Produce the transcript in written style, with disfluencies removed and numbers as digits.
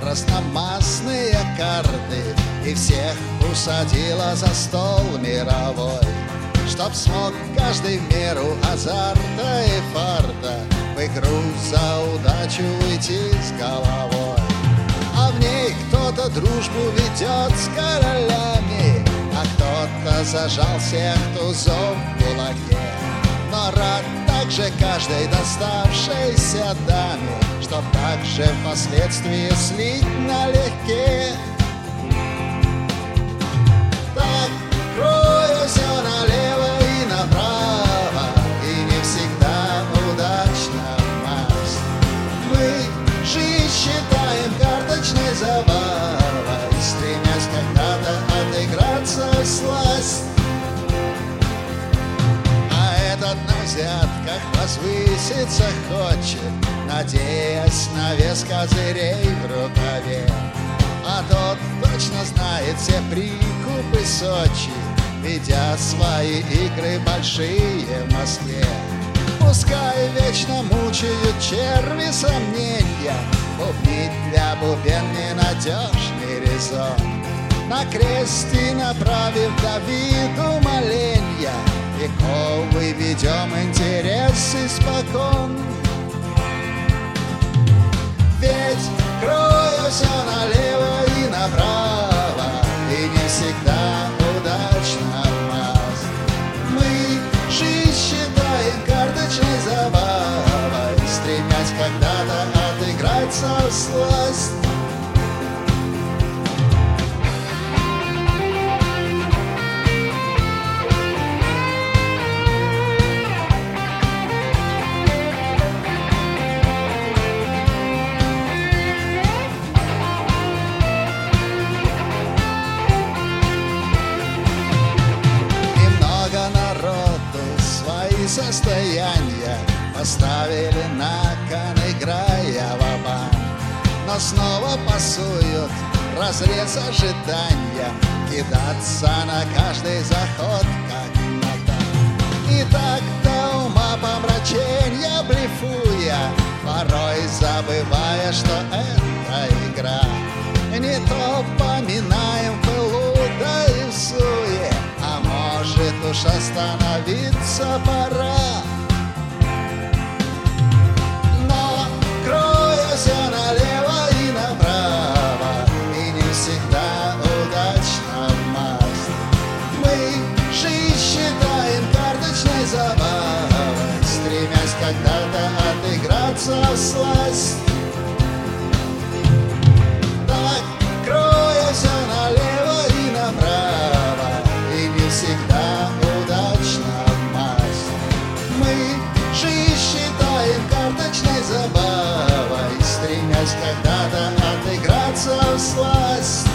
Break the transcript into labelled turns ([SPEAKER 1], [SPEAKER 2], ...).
[SPEAKER 1] разномастные карты и всех усадила за стол мировой, чтоб смог каждый в меру азарта и фарта в игру за удачу уйти с головой. А в ней кто-то дружбу ведет с королями, а кто-то зажал всех тузов в кулаке. Но рад также каждой доставшейся даме, чтоб также впоследствии слить налегке. Так крою все налево и направо, и не всегда удачно масть. Мы жизнь считаем карточной забавой, стремясь когда-то отыграться всласть. На взятках возвыситься хочет, надеясь на вес козырей в рукаве. А тот точно знает все прикупы Сочи, ведя свои игры большие в Москве. Пускай вечно мучают черви сомнения, бубнить для бубен ненадежный резон. На кресте направив Давиду моленья, вековый ведем интерес испокон. Ведь крою все налево и направо, и не всегда удачно масть. Мы жизнь считаем карточной забавой, стремясь когда-то отыграться всласть. Состояния поставили на кон, играя ва-банк, но снова пасуют разрез ожидания, кидаться на каждый заход, как на танк. И так до ума помраченья блефуя, порой забывая, что это игра. Не то поминаем в пылу, да и в суе, а может уж остановиться пора. Но крою все налево и направо, и не всегда удачно масть. Мы жизнь считаем карточной забавой, стремясь когда-то отыграться всласть. Так крою все налево и направо, и не всегда удачно масть. Мы жизнь считаем карточной забавой, стремясь когда-то отыграться всласть.